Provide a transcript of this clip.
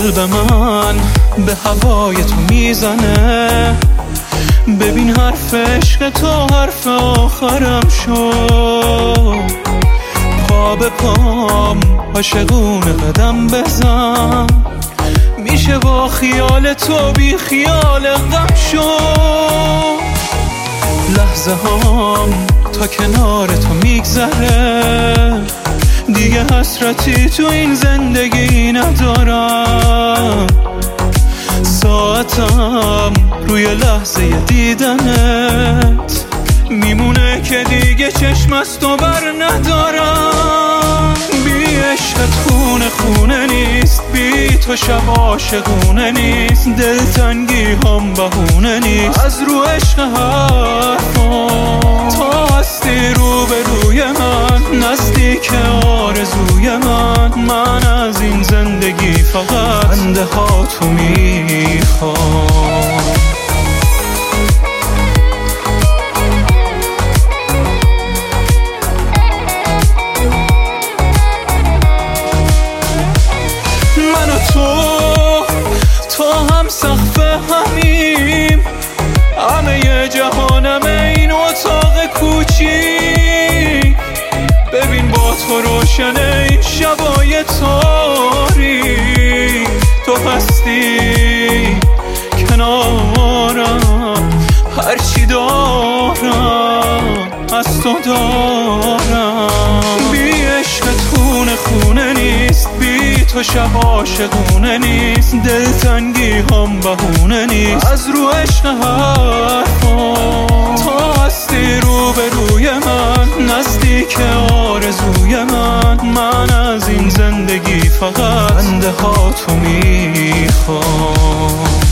قلب من به هوای تو میزنه، ببین حرف عشق تو حرف آخرم شد. پا به پام عاشقونه قدم بزن، میشه با خیال تو بی خیال غم شد. لحظه هام تا کنار تو میگذره، دیگه حسرتی تو این زندگی ندارم. ساعتم روی لحظه دیدنت میمونه که دیگه چشم از تو بر ندارم. بی عشقت خونه خونه نیست، بی تو شب عاشقونه نیست، دلتنگی هم بهونه نیست از رو عشق حرفم. تو هستی رو به روی من، نزدیک آرزوی من از این زندگی فقط خنده ها تو میخوام. من و تو هم سقف همیم، همه جهانم این اتاق کوچیک. ببین با تو روشنه این شبای تاریک، تو هستی کنارم، هرچی دارم از تو دارم. بی عشقت خونه خونه نیست، بی تو شب عاشقونه نیست، دلتنگی هم بهونه نیست از رو عشق حرفم. تو هستی رو به روی من، نزدیک آرزوی من از این زندگی فقط خنده ها تو میخوام.